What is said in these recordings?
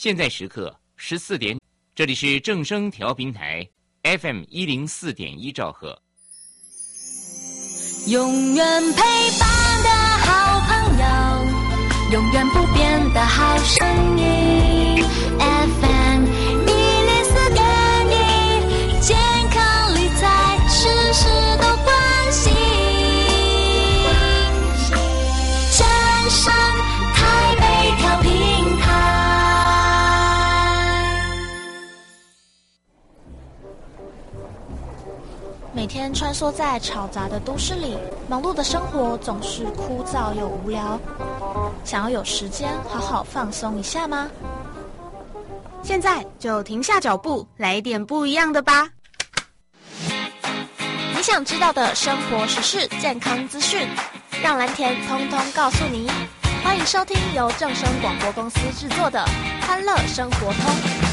现在时刻14点，这里是正声调频台 FM104.1兆赫。 永远陪伴的好朋友，永远不变的好声音 FM104.1，健康理财事事都关心。正声台北调频台。每天穿梭在嘈杂的都市里，忙碌的生活总是枯燥又无聊。想要有时间好好放松一下吗？ 现在就停下脚步，来一点不一样的吧。 你想知道的生活时事、健康资讯，让蓝田通通告诉你。欢迎收听由正声广播公司制作的《欢乐生活通》。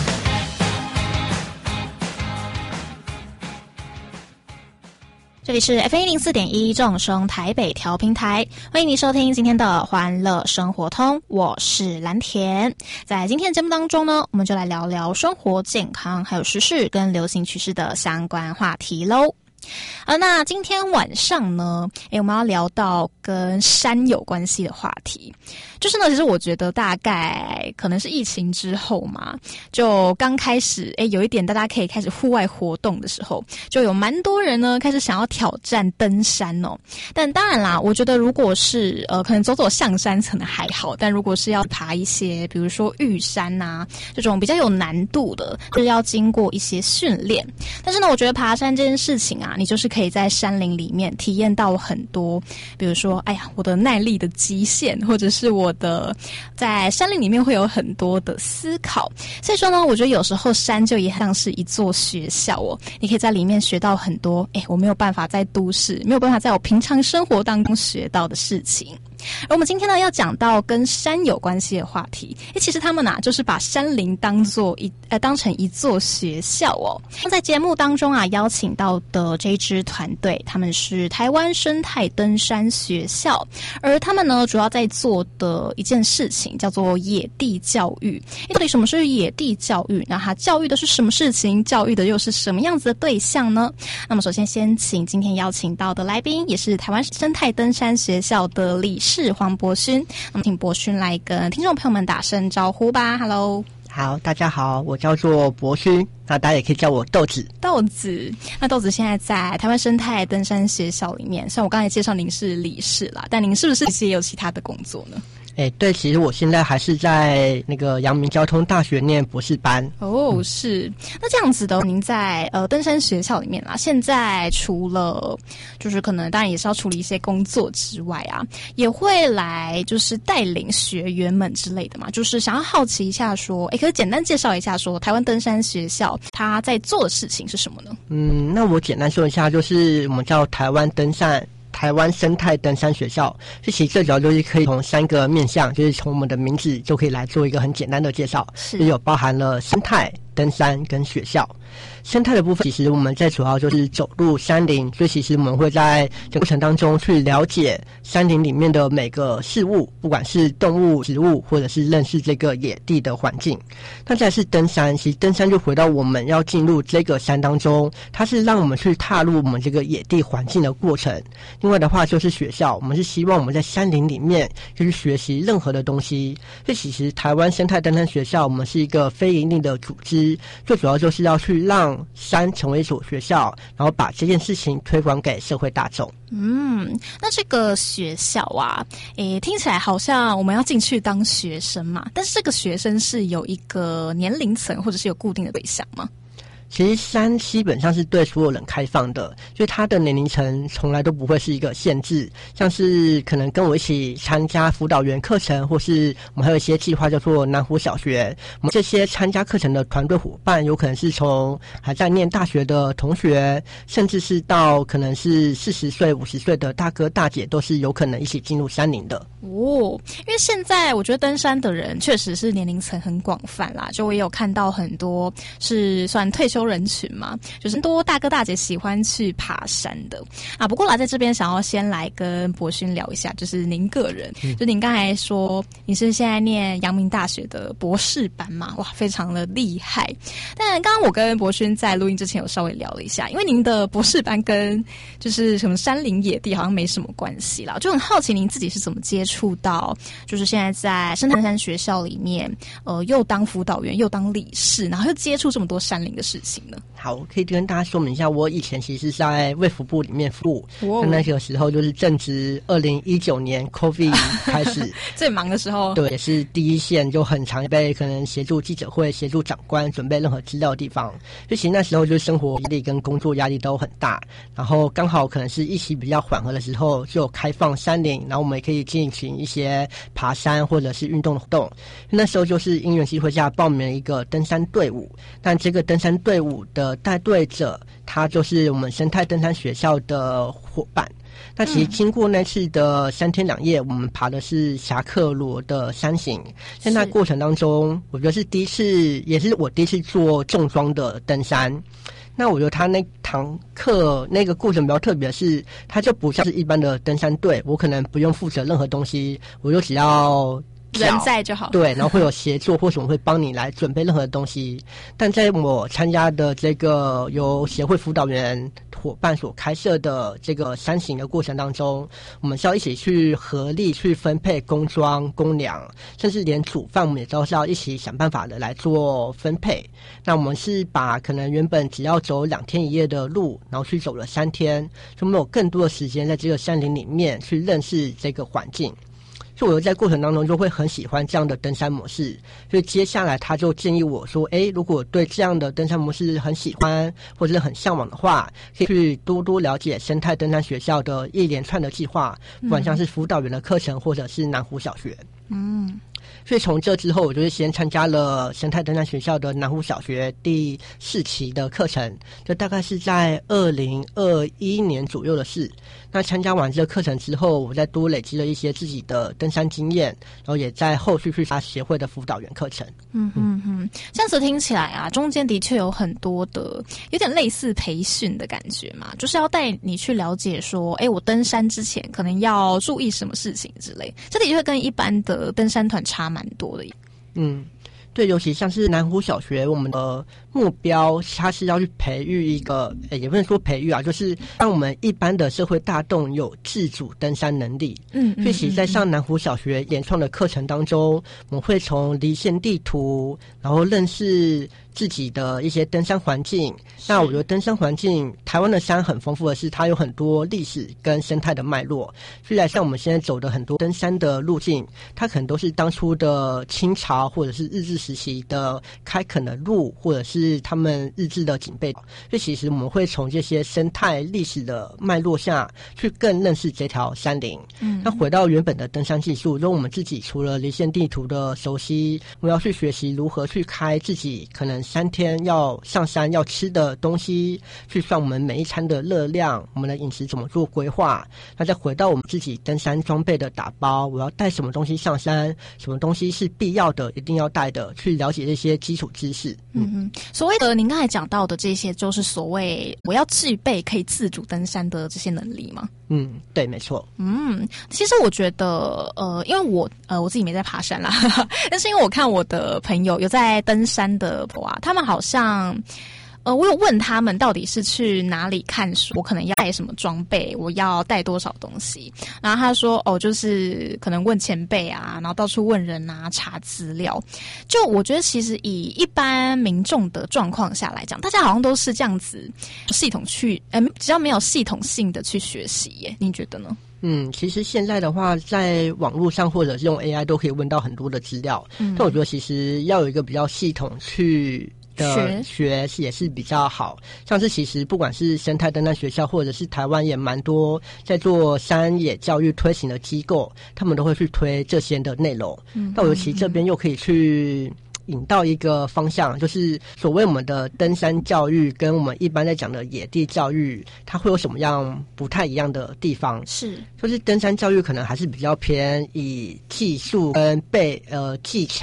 这里是 FM104.1 正声台北调频台，欢迎你收听今天的欢乐生活通，我是蓝田。在今天的节目当中呢，我们就来聊聊生活健康还有时事跟流行趋势的相关话题咯。那今天晚上呢，我们要聊到跟山有关系的话题。就是呢，其实我觉得大概可能是疫情之后嘛，就刚开始有一点大家可以开始户外活动的时候，就有蛮多人呢开始想要挑战登山哦。但当然啦，我觉得如果是可能走走象山可能还好，但如果是要爬一些比如说玉山啊这种比较有难度的，就是要经过一些训练。但是呢，我觉得爬山这件事情啊，你就是可以在山林里面体验到很多，比如说我的耐力的极限，或者是我的在山林里面会有很多的思考。所以说呢，我觉得有时候山就也像是一座学校哦，你可以在里面学到很多我没有办法在都市，没有办法在我平常生活当中学到的事情。而我们今天呢要讲到跟山有关系的话题，其实他们就是把山林当成一座学校哦。在节目当中邀请到的这支团队，他们是台湾生态登山学校，而他们呢主要在做的一件事情叫做野地教育。到底什么是野地教育？那它教育的是什么事情？教育的又是什么样子的对象呢？那么首先请今天邀请到的来宾，也是台湾生态登山学校的理事黄博勋。那么请博勋来跟听众朋友们打声招呼吧。 Hello。 好，大家好，我叫做博勋，那大家也可以叫我豆子。 那豆子现在在台湾生态登山学校里面，虽然我刚才介绍您是理事啦，但您是不是其实也有其他的工作呢？ 对，其实我现在还是在那个阳明交通大学念博士班。 是。那这样子的，您在登山学校里面啦，现在除了就是可能当然也是要处理一些工作之外也会来就是带领学员们之类的嘛，就是想要好奇一下说，可以简单介绍一下说台湾登山学校它在做的事情是什么呢？ 那我简单说一下，就是我们叫台湾生态登山学校，其实最主要就是可以从3个面向，就是从我们的名字就可以来做一个很简单的介绍，就有包含了生态、登山跟学校。生态的部分，其实我们在主要就是走入山林，所以其实我们会在这个过程当中去了解山林里面的每个事物，不管是动物、植物，或者是认识这个野地的环境。那再来是登山，其实登山就回到我们要进入这个山当中，它是让我们去踏入我们这个野地环境的过程。另外的话就是学校，我们是希望我们在山林里面就是学习任何的东西。所以其实台湾生态登山学校，我们是一个非营利的组织，最主要就是要去让山成为一所学校，然后把这件事情推广给社会大众。 那这个学校听起来好像我们要进去当学生嘛，但是这个学生是有一个年龄层或者是有固定的对象吗？ 其实山基本上是对所有人开放的，所以它的年龄层从来都不会是一个限制。像是可能跟我一起参加辅导员课程，或是我们还有一些计划叫做南湖小学，我们这些参加课程的团队伙伴，有可能是从还在念大学的同学，甚至是到可能是40岁、50岁的大哥大姐，都是有可能一起进入山林的。 因为现在我觉得登山的人确实是年龄层很广泛啦，就我也有看到很多是算退休求人群嘛，就是很多大哥大姐喜欢去爬山的啊。不过在这边想要先来跟博勋聊一下，就是您个人，就您刚才说你是现在念阳明大学的博士班嘛，哇，非常的厉害。但刚刚我跟博勋在录音之前有稍微聊了一下，因为您的博士班跟就是什么山林野地好像没什么关系啦，就很好奇您自己是怎么接触到，就是现在在生态登山学校里面，又当辅导员又当理事，然后又接触这么多山林的事情呢？ 好，可以跟大家说明一下，我以前其实是在卫福部里面服务，那个时候就是正值2019年 COVID 开始最忙的时候， 对，也是第一线，就很常被可能协助记者会、协助长官准备任何资料的地方。就其实那时候就是生活压力跟工作压力都很大，然后刚好可能是疫情比较缓和的时候，就有开放山林，然后我们也可以进行一些爬山或者是运动的活动。那时候就是因缘机会下报名了一个登山队伍，但这个登山队伍的带队者，他就是我们生态登山学校的伙伴。那其实经过那次的3天2夜，我们爬的是侠客罗的山行。在那过程当中，我觉得是第一次，也是我第一次做重装的登山。那我觉得他那堂课那个过程比较特别的是，他就不像是一般的登山队，我可能不用负责任何东西，我就只要人在就好， 对，然后会有协作或什么会帮你来准备任何东西。但在我参加的这个由协会辅导员伙伴所开设的这个山行的过程当中，我们是要一起去合力去分配工装、公粮，甚至连煮饭我们也都是要一起想办法的来做分配。那我们是把可能原本只要走2天1夜的路，然后去走了3天，就没有更多的时间在这个山林里面去认识这个环境。所以我在过程当中就会很喜欢这样的登山模式，所以接下来他就建议我说，如果对这样的登山模式很喜欢或者是很向往的话，可以去多多了解生态登山学校的一连串的计划，不管像是辅导员的课程或者是南湖小学。所以从这之后，我就是先参加了生态登山学校的南湖小学第4期的课程，就大概是在2021年左右的事。那参加完这个课程之后，我再多累积了一些自己的登山经验，然后也在后续去参加协会的辅导员课程。 这样子听起来啊，中间的确有很多的有点类似培训的感觉嘛，就是要带你去了解说，我登山之前可能要注意什么事情之类，这的确跟一般的登山团差蛮多的。 对，尤其像是南湖小学，我们的目标它是要去培育一个，也不能说培育啊，就是让我们一般的社会大众有自主登山能力。所以其实在上南湖小学研创的课程当中，我们会从离线地图，然后认识自己的一些登山环境。那我觉得登山环境，台湾的山很丰富的是，它有很多历史跟生态的脉络。虽然像我们现在走的很多登山的路径，它可能都是当初的清朝或者是日治时期的开垦的路，或者是他们日治的警备。所以其实我们会从这些生态历史的脉络下去更认识这条山林。那回到原本的登山技术，如果我们自己除了离线地图的熟悉，我们要去学习如何去开自己可能3天要上山要吃的东西，去算我们每一餐的热量，我们的饮食怎么做规划。那再回到我们自己登山装备的打包，我要带什么东西上山，什么东西是必要的一定要带的，去了解这些基础知识。 所谓的您刚才讲到的这些，就是所谓我要具备可以自主登山的这些能力吗？ 对，没错。 其实我觉得，因为我自己没在爬山啦，但是因为我看我的朋友有在登山的他们好像。我有问他们到底是去哪里看书，我可能要带什么装备，我要带多少东西。然后他说，就是可能问前辈啊，然后到处问人啊，查资料。就我觉得其实以一般民众的状况下来讲，大家好像都是这样子系统去，比较没有系统性的去学习耶，你觉得呢？ 其实现在的话，在网络上或者是用 AI 都可以问到很多的资料。但我觉得其实要有一个比较系统去的学也是比较好，像是其实不管是生态登山学校，或者是台湾也蛮多在做山野教育推行的机构，他们都会去推这些的内容。那尤其这边又可以去引到一个方向，就是所谓我们的登山教育跟我们一般在讲的野地教育，它会有什么样不太一样的地方？就是登山教育可能还是比较偏以技术跟技巧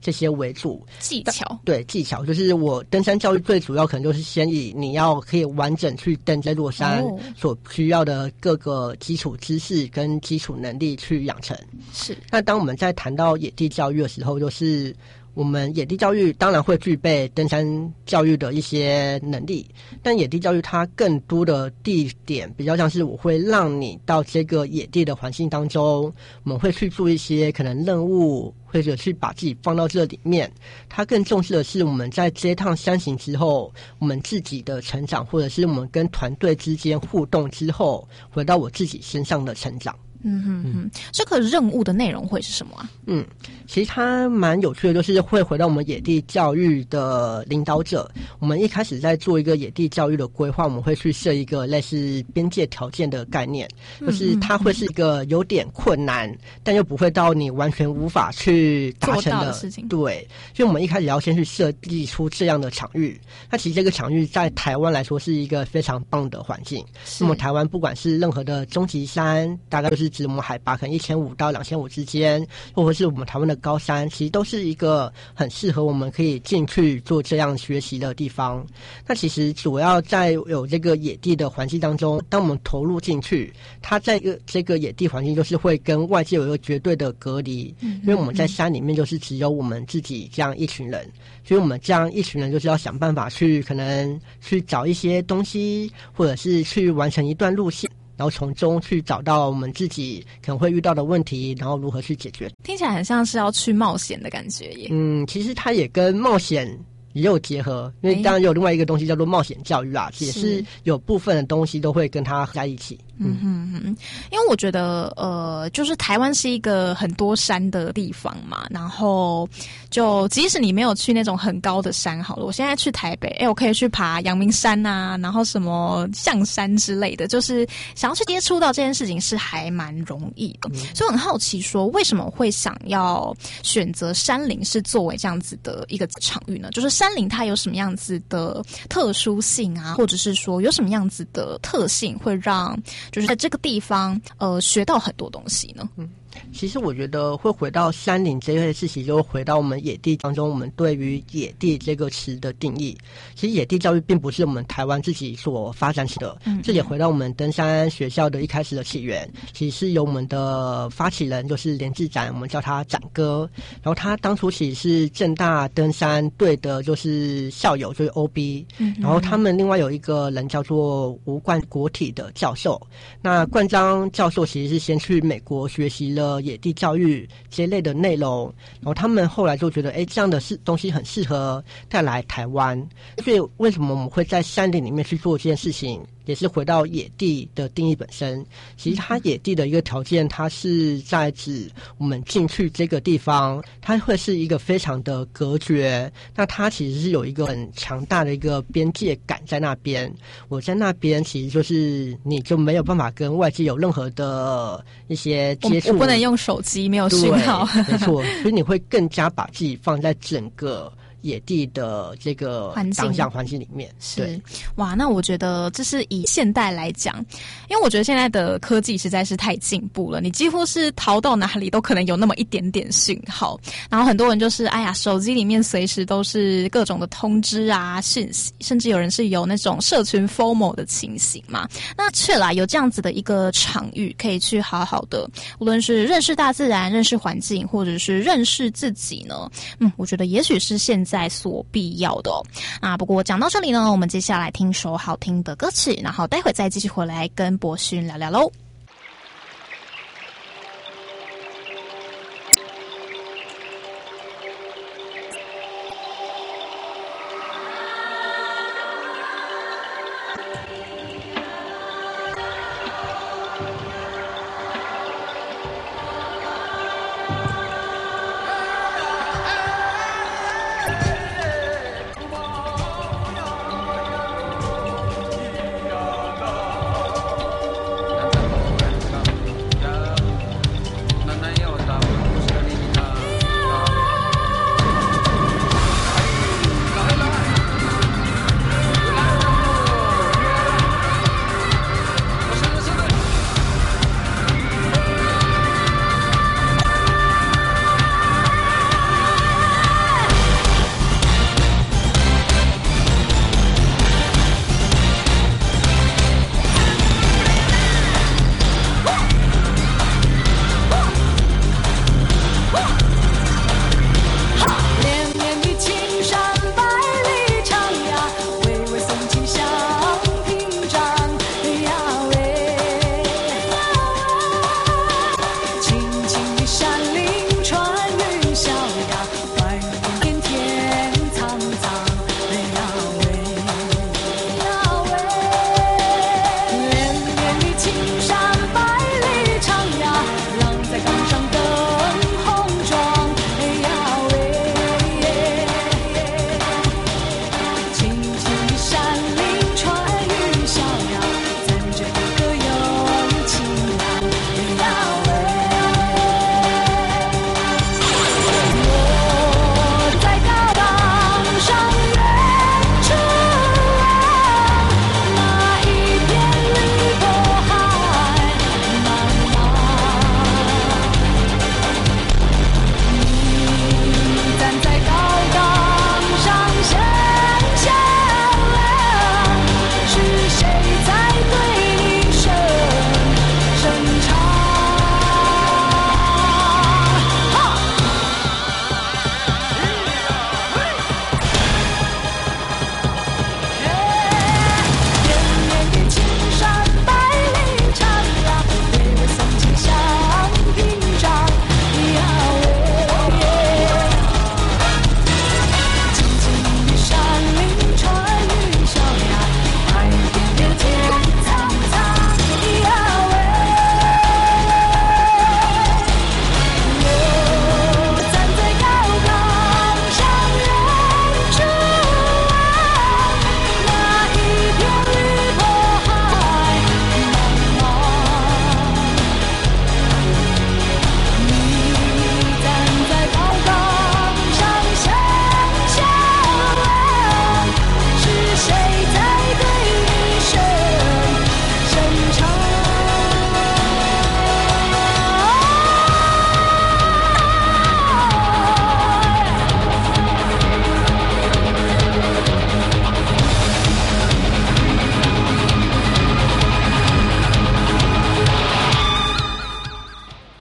这些为主。 技巧， 对，技巧就是我登山教育最主要可能就是先以你要可以完整去登这座山所需要的各个基础知识跟基础能力去养成。 是。 那当我们在谈到野地教育的时候，就是我们野地教育当然会具备登山教育的一些能力，但野地教育它更多的地点比较像是我会让你到这个野地的环境当中，我们会去做一些可能任务，或者去把自己放到这里面。它更重视的是我们在这趟山行之后，我们自己的成长，或者是我们跟团队之间互动之后，回到我自己身上的成长。 这个任务的内容会是什么啊？ 其实它蛮有趣的，就是会回到我们野地教育的领导者。我们一开始在做一个野地教育的规划，我们会去设一个类似边界条件的概念，就是它会是一个有点困难，但又不会到你完全无法去达成的事情。 对，所以我们一开始要先去设计出这样的场域。那其实这个场域在台湾来说是一个非常棒的环境。那么台湾不管是任何的终极山，大概就是指我们海拔可能1500到2500之间，或者是我们台湾的高山，其实都是一个很适合我们可以进去做这样学习的地方。那其实主要在有这个野地的环境当中，当我们投入进去，它在这个野地环境就是会跟外界有一个绝对的隔离，因为我们在山里面就是只有我们自己这样一群人，所以我们这样一群人就是要想办法去可能去找一些东西，或者是去完成一段路线，然后从中去找到我们自己可能会遇到的问题，然后如何去解决。 听起来很像是要去冒险的感觉耶。 其实它也跟冒险也有结合，因为当然有另外一个东西叫做冒险教育啊，也是有部分的东西都会跟它合在一起。 因为我觉得就是台湾是一个很多山的地方嘛，然后就即使你没有去那种很高的山好了，我现在去台北，我可以去爬阳明山啊，然后什么象山之类的，就是想要去接触到这件事情是还蛮容易的。所以我很好奇说，为什么会想要选择山林是作为这样子的一个场域呢？就是山林它有什么样子的特殊性啊，或者是说有什么样子的特性会让就是在这个地方学到很多东西呢？ 其实我觉得会回到山林这件事情，就回到我们野地当中，我们对于野地这个词的定义。其实野地教育并不是我们台湾自己所发展起的，这也回到我们登山学校的一开始的起源。其实是由我们的发起人就是连志展，我们叫他展哥，然后他当初其实是政大登山队的就是校友，就是 OB，然后他们另外有一个人叫做吴冠国体的教授。那冠章教授其实是先去美国学习了野地教育这类的内容，然后他们后来就觉得这样的东西很适合带来台湾。所以为什么我们会在山林里面去做这件事情，也是回到野地的定义本身。其实它野地的一个条件，它是在指我们进去这个地方，它会是一个非常的隔绝，那它其实是有一个很强大的一个边界感在那边。我在那边其实就是你就没有办法跟外界有任何的一些接触， 我不能用手机，没有讯号。 没错，所以你会更加把自己放在整个野地的这个当下环境里面。 是哇，那我觉得这是以现代来讲，因为我觉得现在的科技实在是太进步了，你几乎是逃到哪里都可能有那么一点点讯号，然后很多人就是手机里面随时都是各种的通知啊讯息，甚至有人是有那种社群 FOMO 的情形嘛。那确啦，有这样子的一个场域可以去好好的无论是认识大自然、认识环境，或者是认识自己呢，我觉得也许是现在所必要的不过讲到这里呢，我们接下来听首好听的歌曲，然后待会再继续回来跟博勋聊聊喽。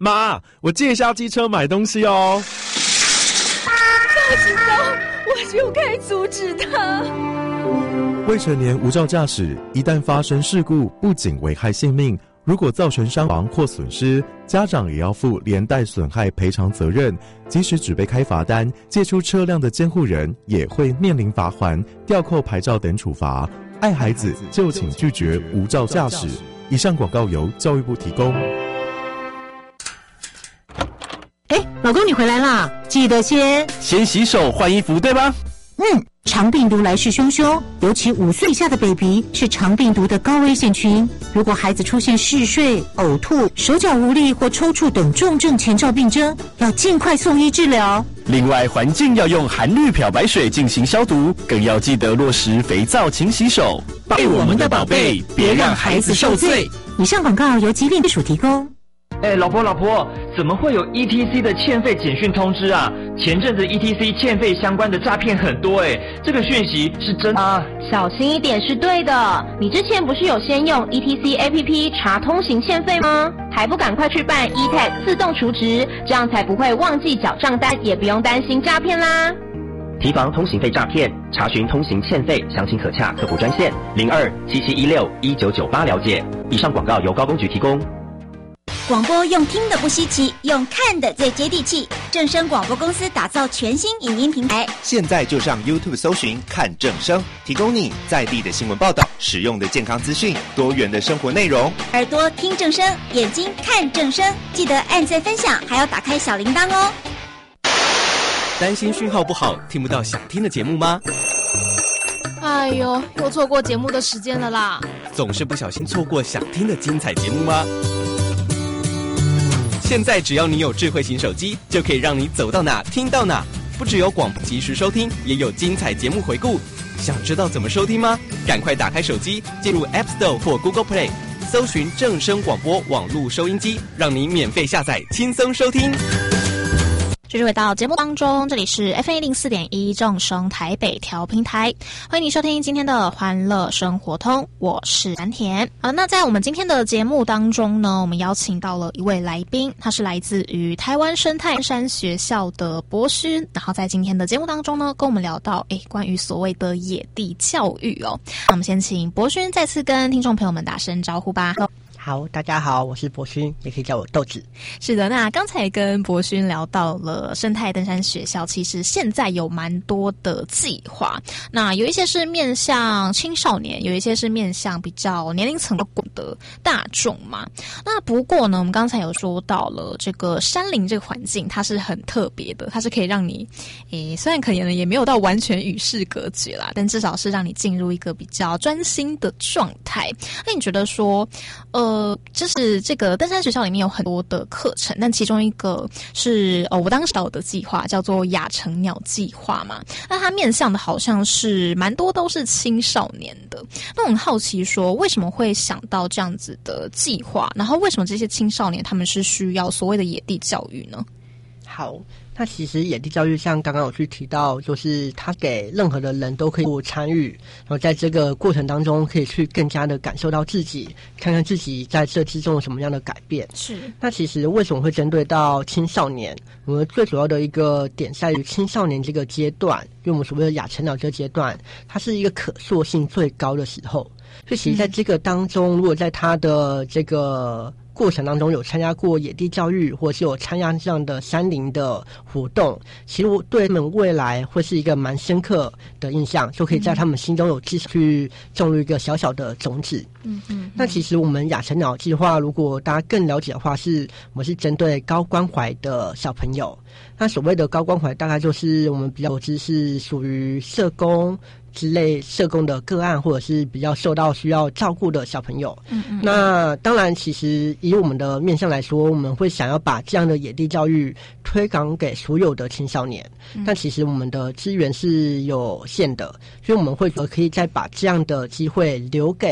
妈，我借一下机车买东西哦。 报警了，我就该阻止他。 未成年无照驾驶，一旦发生事故，不仅危害性命，如果造成伤亡或损失，家长也要负连带损害赔偿责任。即使只被开罚单，借出车辆的监护人也会面临罚锾、吊扣牌照等处罚。爱孩子就请拒绝无照驾驶。以上广告由教育部提供。 老公你回来啦，记得先洗手换衣服，对吧？ 肠病毒来势汹汹，尤其5岁以下的 baby 是肠病毒的高危险群。如果孩子出现嗜睡、呕吐、手脚无力或抽搐等重症前兆病征，要尽快送医治疗。 另外，环境要用含氯漂白水进行消毒，更要记得落实肥皂勤洗手。爱我们的宝贝，别让孩子受罪。 以上广告由疾病署提供。 老婆，怎么会有 ETC 的欠费简讯通知啊？前阵子 ETC 欠费相关的诈骗很多这个讯息是真的？ 小心一点是对的。你之前不是有先用 ETC APP 查通行欠费吗？还不赶快去办 eTag 自动储值，这样才不会忘记缴账单，也不用担心诈骗啦。 提防通行费诈骗，查询通行欠费，详情可洽客服专线0277161998了解。以上广告由高公局提供。 广播用听的不稀奇，用看的最接地气。正声广播公司打造全新影音平台， 现在就上 YouTube 搜寻看正声，提供你在地的新闻报道、实用的健康资讯、多元的生活内容。 耳朵听正声，眼睛看正声，记得按赞分享，还要打开小铃铛哦。 担心讯号不好，听不到想听的节目吗？ 哎呦，又错过节目的时间了啦！ 总是不小心错过想听的精彩节目吗？现在只要你有智慧型手机，就可以让你走到哪听到哪。不只有广播及时收听，也有精彩节目回顾。想知道怎么收听吗？赶快打开手机，进入 App Store 或 Google Play， 搜寻正声广播网络收音机，让你免费下载，轻松收听。 继续回到节目当中，这里是 FM104.1 正声台北调频台，欢迎你收听今天的欢乐生活通，我是蓝田。那在我们今天的节目当中呢，我们邀请到了一位来宾，他是来自于台湾生态山学校的博勋，然后在今天的节目当中呢，跟我们聊到关于所谓的野地教育哦。那我们先请博勋再次跟听众朋友们打声招呼吧。 好，大家好，我是博勋，也可以叫我豆子。 是的，那刚才跟博勋聊到了生态登山学校，其实现在有蛮多的计划，那有一些是面向青少年，有一些是面向比较年龄层的大众嘛。那不过呢，我们刚才有说到了这个山林这个环境，它是很特别的，它是可以让你虽然可能也没有到完全与世隔绝啦，但至少是让你进入一个比较专心的状态。那你觉得说就是这个登山学校里面有很多的课程，但其中一个是我当时导的计划叫做亚成鸟计划嘛，那它面向的好像是蛮多都是青少年的。那我很好奇说，为什么会想到这样子的计划，然后为什么这些青少年他们是需要所谓的野地教育呢？ 好，那其实野地教育像刚刚有去提到，就是它给任何的人都可以参与，然后在这个过程当中可以去更加的感受到自己，看看自己在这之中有什么样的改变。 是。 那其实为什么会针对到青少年？我们最主要的一个点在于青少年这个阶段，因为我们所谓的亚成鸟这个阶段，它是一个可塑性最高的时候。所以其实在这个当中，如果在它的这个过程当中有参加过野地教育，或是有参加这样的山林的活动，其实我对他们未来会是一个蛮深刻的印象，就可以在他们心中有至少去种入一个小小的种子。那其实我们亚成鸟计划，如果大家更了解的话，我们是针对高关怀的小朋友。那所谓的高关怀，大概就是我们比较熟知是属于社工之类社工的个案，或者是比较受到需要照顾的小朋友。那当然其实以我们的面向来说，我们会想要把这样的野地教育推广给所有的青少年，但其实我们的资源是有限的，所以我们会可以再把这样的机会留给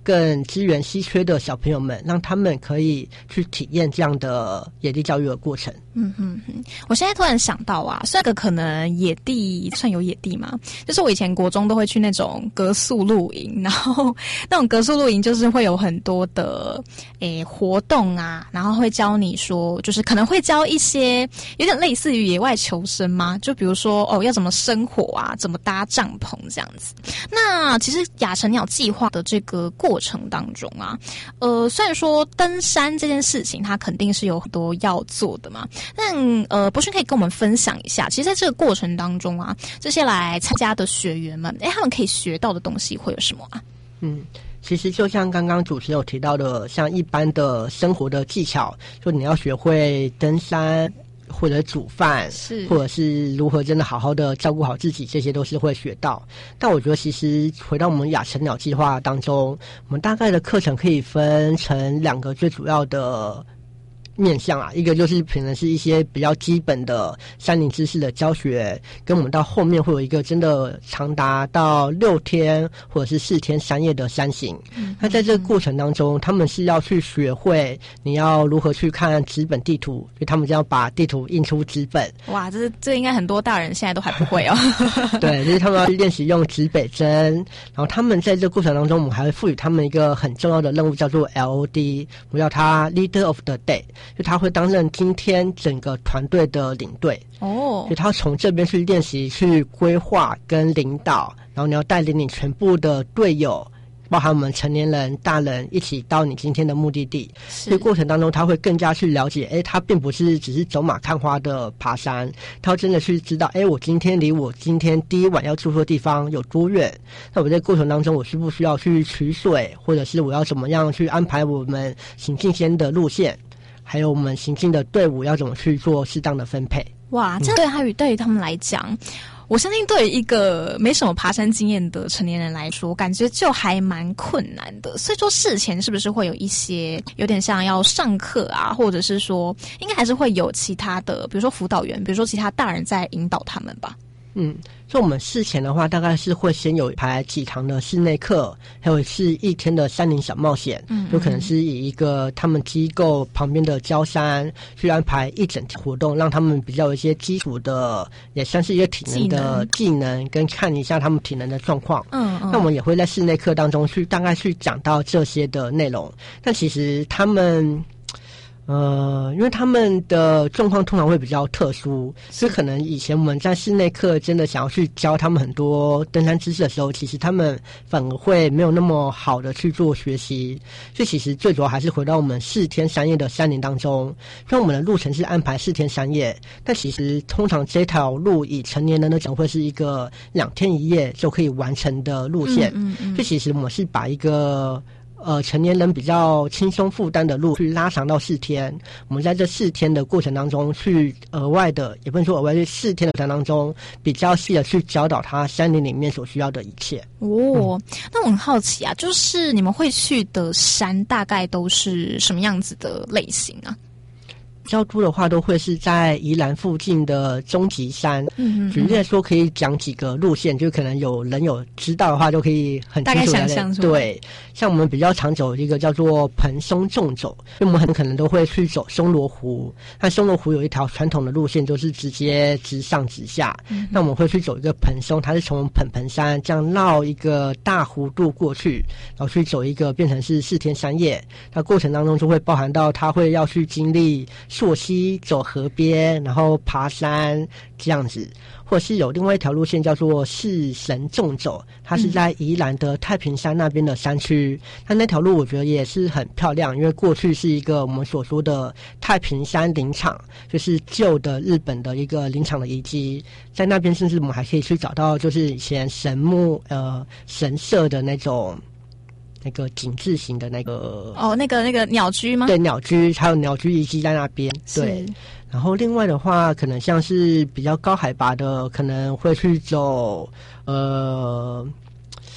更资源稀缺的小朋友们，让他们可以去体验这样的野地教育的过程。 我现在突然想到啊，虽然可能野地算有野地嘛，就是我以前国中都会去那种格宿露营，然后那种格宿露营就是会有很多的活动啊，然后会教你说，就是可能会教一些有点类似于野外求生嘛，就比如说要怎么生火啊，怎么搭帐篷这样子。那其实亚成鸟计划的这个过程当中啊，虽然说登山这件事情它肯定是有很多要做的嘛，但博勋可以跟我们分享一下，其实在这个过程当中啊，这些来参加的学员们，他们可以学到的东西会有什么啊？ 其实就像刚刚主持人有提到的，像一般的生活的技巧，就你要学会登山或者煮饭，或者是如何真的好好的照顾好自己，这些都是会学到。但我觉得其实回到我们亚成鸟计划当中，我们大概的课程可以分成2个最主要的面向啊，一个就是可能是一些比较基本的山林知识的教学，跟我们到后面会有一个真的长达到6天或者是4天3夜的山行。那在这个过程当中，他们是要去学会你要如何去看纸本地图，所以他们就要把地图印出纸本。 哇，这应该很多大人现在都还不会哦。 对，就是他们要去练习用指北针，然后他们在这个过程当中，我们还会赋予他们一个很重要的任务，叫做 LOD， 我叫他 Leader of the Day。就他会担任今天整个团队的领队所以他从这边去练习去规划跟领导，然后你要带领你全部的队友，包含我们成年人大人一起到你今天的目的地。这个过程当中他会更加去了解他并不是只是走马看花的爬山，他要真的去知道我今天离我今天第一晚要住宿的地方有多远，那我在过程当中我需不需要去取水，或者是我要怎么样去安排我们行进间的路线，还有我们行进的队伍要怎么去做适当的分配。 哇，这对于他们来讲，我相信对于一个没什么爬山经验的成年人来说，感觉就还蛮困难的。所以说事前是不是会有一些有点像要上课啊，或者是说应该还是会有其他的，比如说辅导员，比如说其他大人在引导他们吧？ 所以我们事前的话，大概是会先有排几堂的室内课，还有是1天的山林小冒险，有可能是以一个他们机构旁边的郊山去安排一整天活动，让他们比较有一些基础的，也算是一个体能的技能，跟看一下他们体能的状况。那我们也会在室内课当中大概去讲到这些的内容，但其实他们因为他们的状况通常会比较特殊，所以可能以前我们在室内课真的想要去教他们很多登山知识的时候，其实他们反而会没有那么好的去做学习。所以其实最主要还是回到我们4天3夜的山林当中，虽然我们的路程是安排4天3夜，但其实通常这条路以成年人的讲会是一个2天1夜就可以完成的路线。所以其实我们是把一个成年人比较轻松负担的路去拉长到4天，我们在这4天的过程当中去额外的，也不能说额外，是4天的过程当中比较细的去教导他山林里面所需要的一切。 那我很好奇啊，就是你们会去的山大概都是什么样子的类型啊？ 较多的话都会是在宜兰附近的中极山。举例来说，可以讲几个路线，就可能有人有知道的话，就可以很清楚的大概想象出来。对，像我们比较常走一个叫做盆松纵走，因为我们很可能都会去走松罗湖。那松罗湖有一条传统的路线，就是直接直上直下。那我们会去走一个盆松，它是从盆山这样绕一个大弧度过去，然后去走一个变成是4天3夜。那过程当中就会包含到他会要去经历溯溪、走河边，然后爬山这样子，或者是有另外一条路线叫做四神纵走，它是在宜兰的太平山那边的山区。那条路我觉得也是很漂亮，因为过去是一个我们所说的太平山林场，就是旧的日本的一个林场的遗迹，在那边甚至我们还可以去找到就是以前神社的那个井字形的那个那个鸟居吗？ 对，鸟居，还有鸟居遗迹在那边。对，然后另外的话，可能像是比较高海拔的，可能会去走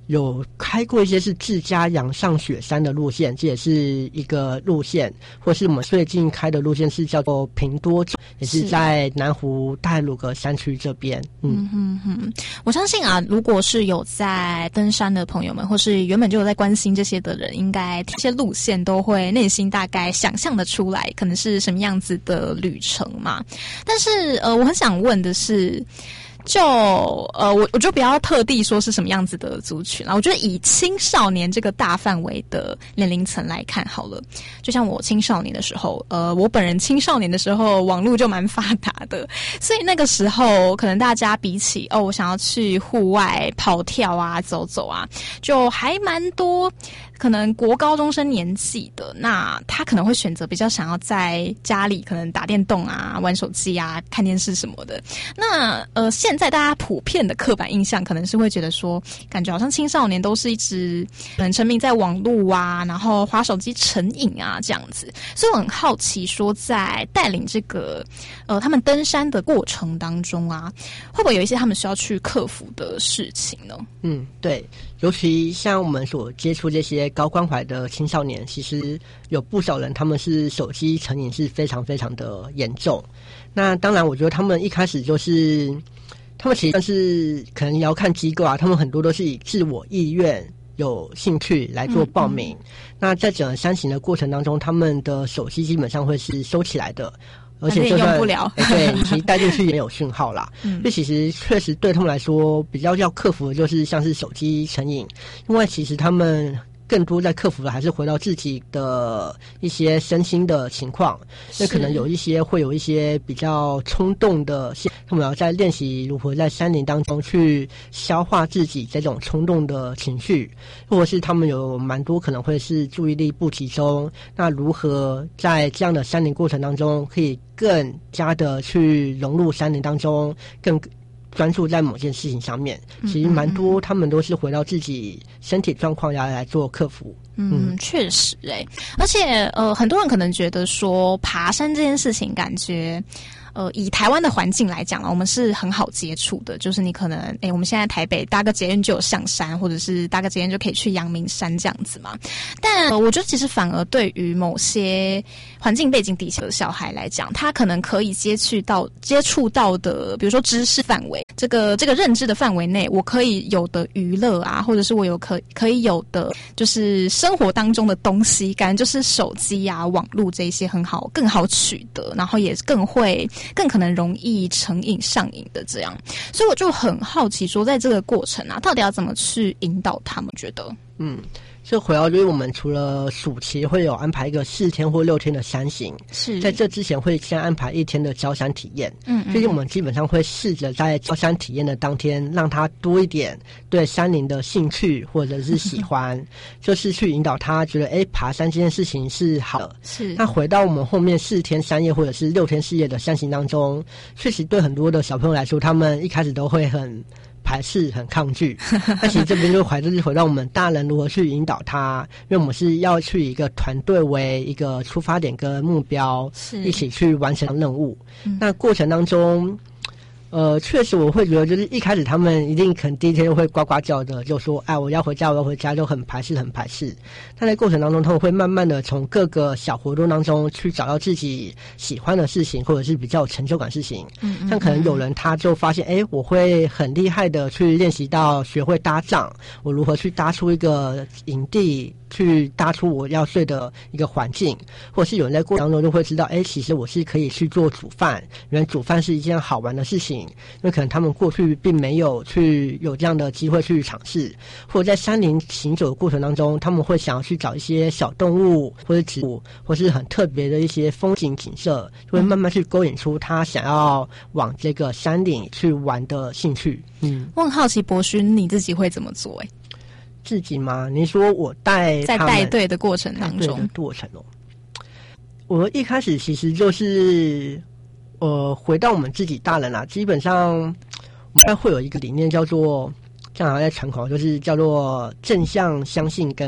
有开过一些是自家养上雪山的路线，这也是一个路线，或是我们最近开的路线是叫做平多，也是在南湖大海鲁阁山区这边。 我相信啊，如果是有在登山的朋友们，或是原本就有在关心这些的人，应该这些路线都会内心大概想象的出来，可能是什么样子的旅程嘛。但是我很想问的是，我就不要特地说是什么样子的族群啦，我觉得以青少年这个大范围的年龄层来看好了。就像我青少年的时候，我本人青少年的时候网络就蛮发达的，所以那个时候可能大家比起我想要去户外跑跳啊走走啊，就还蛮多可能国高中生年纪的，那他可能会选择比较想要在家里可能打电动啊、玩手机啊、看电视什么的。那现在大家普遍的刻板印象可能是会觉得说，感觉好像青少年都是一直可能沉迷在网络啊，然后滑手机成瘾啊这样子。所以我很好奇说，在带领这个他们登山的过程当中啊，会不会有一些他们需要去克服的事情呢？ 对，尤其像我们所接触这些高关怀的青少年，其实有不少人他们是手机成瘾是非常非常的严重。那当然我觉得他们一开始就是他们其实是可能也要看机构啊，他们很多都是以自我意愿有兴趣来做报名。那在整个山行的过程当中，他们的手机基本上会是收起来的，而且就算用不了， 对，其实带进去也没有讯号啦。这其实确实对他们来说比较要克服的就是像是手机成瘾，因为其实他们更多在克服的还是回到自己的一些身心的情况。那可能会有一些比较冲动的，他们要在练习如何在山林当中去消化自己这种冲动的情绪，或者是他们有蛮多可能会是注意力不集中，那如何在这样的山林过程当中可以更加的去融入山林当中，更专注在某件事情上面。其实蛮多他们都是回到自己身体状况来做克服。 确实而且很多人可能觉得说爬山这件事情感觉以台湾的环境来讲我们是很好接触的，就是你可能我们现在台北搭个捷运就有象山，或者是搭个捷运就可以去阳明山这样子嘛。但我觉得其实反而对于某些环境背景底下的小孩来讲，他可能可以接触到的，比如说知识范围，这个认知的范围内，我可以有的娱乐啊，或者是我有可以有的就是生活当中的东西，感觉就是手机啊、网络这一些更好取得，然后也更可能容易成瘾上瘾的这样。所以我就很好奇说，在这个过程啊，到底要怎么去引导他们？觉得这回到就是我们除了暑期会有安排一个4天或6天的山行， 是在这之前会先安排1天的郊山体验。所以我们基本上会试着在郊山体验的当天，让他多一点对山林的兴趣或者是喜欢，就是去引导他觉得爬山这件事情是好的。 是。那回到我们后面4天3夜或者是6天4夜的山行当中，确实对很多的小朋友来说，他们一开始都会很排斥、很抗拒。但其实这边就回到我们大人如何去引导他，因为我们是要去以一个团队为一个出发点跟目标，一起去完成任务。那过程当中确实我会觉得就是一开始他们一定可能第一天就会呱呱叫的，就说我要回家，就很排斥。但在过程当中他们会慢慢的从各个小活动当中去找到自己喜欢的事情，或者是比较有成就感的事情。像可能有人他就发现我会很厉害的去练习到学会搭帐，我如何去搭出一个营地，去搭出我要睡的一个环境，或者是有人在过程当中就会知道其实我是可以去做煮饭，原来煮饭是一件好玩的事情，因为可能他们过去并没有有这样的机会去尝试，或者在山林行走的过程当中，他们会想要去找一些小动物或者植物，或是很特别的一些风景景色，就会慢慢去勾引出他想要往这个山林去玩的兴趣。 我很好奇博勋你自己会怎么做自己吗？你说我在带队的过程当中， 我一开始其实就是回到我们自己大人基本上我们会有一个理念叫做，这样在传口，就是叫做正向相信跟爱。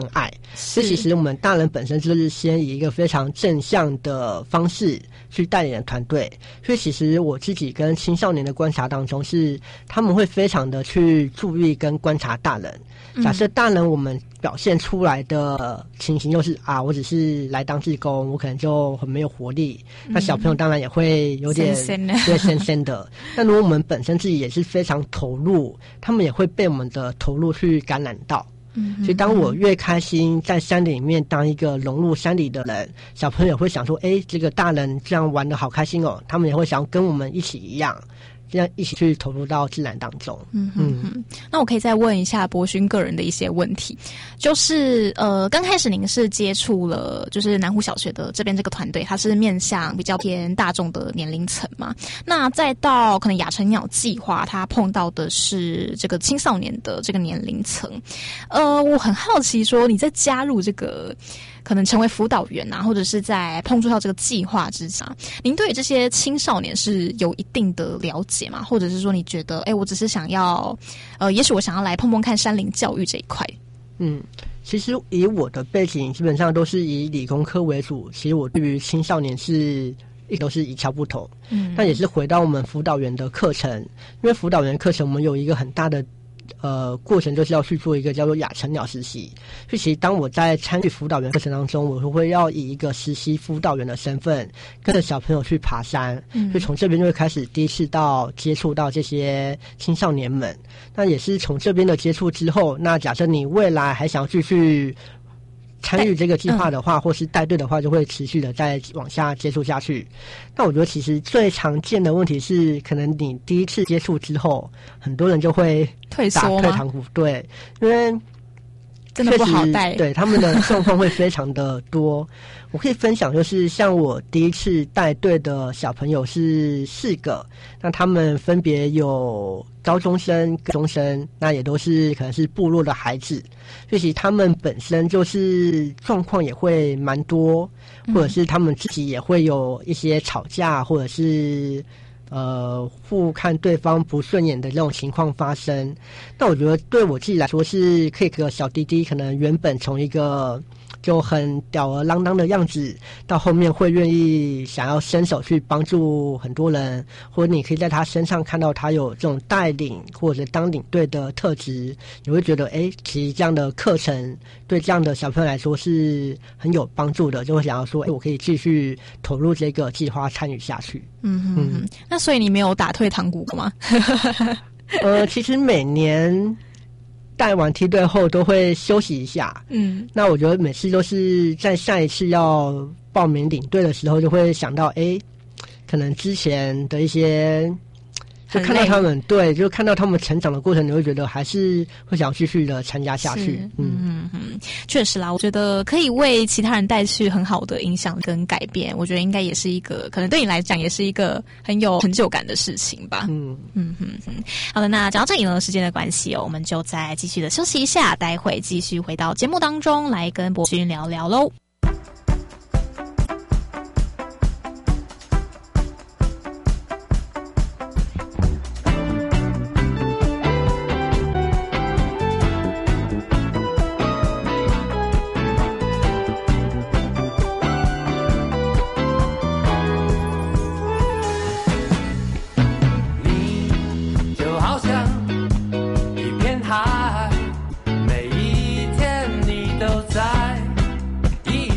所以其实我们大人本身就是先以一个非常正向的方式去带领团队，所以其实我自己跟青少年的观察当中是，他们会非常的去注意跟观察大人。假设大人我们表现出来的情形就是我只是来当志工，我可能就很没有活力，那小朋友当然也会有点对深深的。但如果我们本身自己也是非常投入，他们也会被我们的投入去感染到。所以当我越开心在山里面当一个融入山里的人，小朋友也会想说，这个大人这样玩得好开心哦，他们也会想跟我们一起一样，这样一起去投入到自然当中。 那我可以再问一下博勋个人的一些问题，就是刚开始您是接触了就是南湖小学的这边这个团队，它是面向比较偏大众的年龄层嘛？那再到可能亚成鸟计划，它碰到的是这个青少年的这个年龄层。我很好奇说，你在加入这个可能成为辅导员或者是在碰触到这个计划之下，您对这些青少年是有一定的了解吗？或者是说你觉得我只是想要也许我想要来碰碰看山林教育这一块。 其实以我的背景基本上都是以理工科为主，其实我对于青少年是一直都是一窍不通。但也是回到我们辅导员的课程，因为辅导员课程我们有一个很大的过程，就是要去做一个叫做亚成鸟实习。所以其实当我在参与辅导员课程当中，我会要以一个实习辅导员的身份跟着小朋友去爬山。所以从这边就会开始第一次接触到这些青少年们。那也是从这边的接触之后，那假设你未来还想继续参与这个计划的话，或是带队的话，就会持续的再往下接触下去。那我觉得其实最常见的问题是，可能你第一次接触之后，很多人就会退缩退堂鼓。对，因为真的不好带， 对他们的状况会非常的多。我可以分享，就是像我第一次带队的小朋友是4个，那他们分别有高中生、中生，那也都是可能是部落的孩子，所以其实他们本身就是状况也会蛮多，或者是他们自己也会有一些吵架，或者是互看对方不顺眼的这种情况发生。但我觉得对我自己来说是可以个小弟弟，可能原本从一个就很吊儿郎当的样子，到后面会愿意想要伸手去帮助很多人，或者你可以在他身上看到他有这种带领或者当领队的特质，你会觉得其实这样的课程对这样的小朋友来说是很有帮助的，就会想要说我可以继续投入这个计划参与下去。 那所以你没有打退堂鼓吗？ 其实每年带完梯队后都会休息一下。那我觉得每次都是在下一次要报名领队的时候，就会想到可能之前的一些，就看到他们就看到他们成长的过程，你会觉得还是会想继续的参加下去。 确实啦，我觉得可以为其他人带去很好的影响跟改变，我觉得应该也是一个可能对你来讲也是一个很有成就感的事情吧。好的，那讲到这里呢，时间的关系我们就再继续的休息一下，待会继续回到节目当中来跟博勋聊聊咯。 每一天你都在，一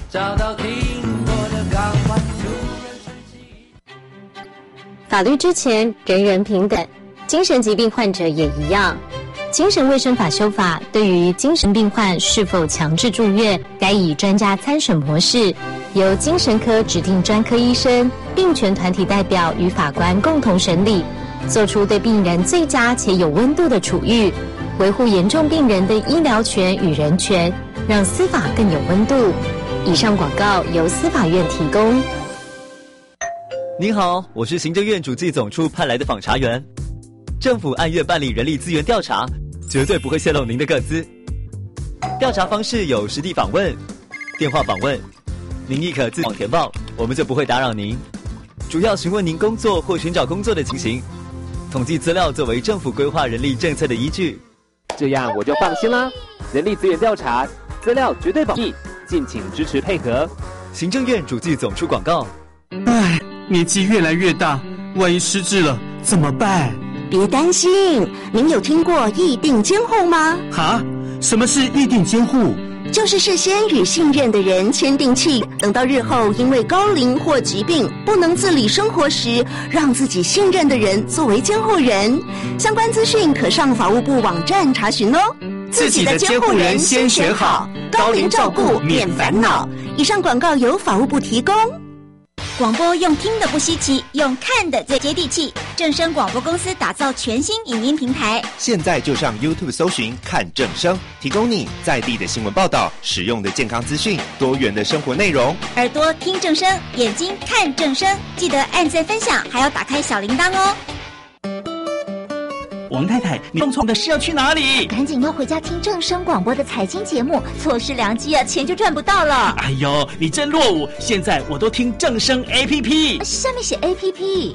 找到停泊的港湾，突然吹起。 法律之前人人平等，精神疾病患者也一样。精神卫生法修法对于精神病患是否强制住院，该以专家参审模式，由精神科指定专科医生、病权团体代表与法官共同审理，做出对病人最佳且有温度的处遇，维护严重病人的医疗权与人权，让司法更有温度。以上广告由司法院提供。 您好，我是行政院主计总处派来的访查员。政府按月办理人力资源调查，绝对不会泄露您的个资。调查方式有实地访问、电话访问，您亦可自网填报，我们就不会打扰您。主要询问您工作或寻找工作的情形，统计资料作为政府规划人力政策的依据。 这样我就放心啦。人力资源调查资料绝对保密，敬请支持配合。 行政院主计总处广告。 唉，年纪越来越大，万一失智了怎么办？ 别担心，您有听过议定监护吗？ 哈？什么是议定监护？ 就是事先与信任的人签订契，等到日后因为高龄或疾病不能自理生活时，让自己信任的人作为监护人。相关资讯可上法务部网站查询哦。 自己的监护人先选好，高龄照顾免烦恼。 以上广告由法务部提供。 广播用听的不稀奇，用看的最接地气。正声广播公司打造全新影音平台， 现在就上 YouTube 搜寻看正声，提供你在地的新闻报道、实用的健康资讯、多元的生活内容。 耳朵听正声，眼睛看正声，记得按赞分享，还要打开小铃铛哦。 王太太，你弄错的是要去哪里？ 赶紧要回家听正声广播的财经节目，错失良机啊，钱就赚不到了。 哎呦，你真落伍！现在我都听正声 APP， 上面写 APP。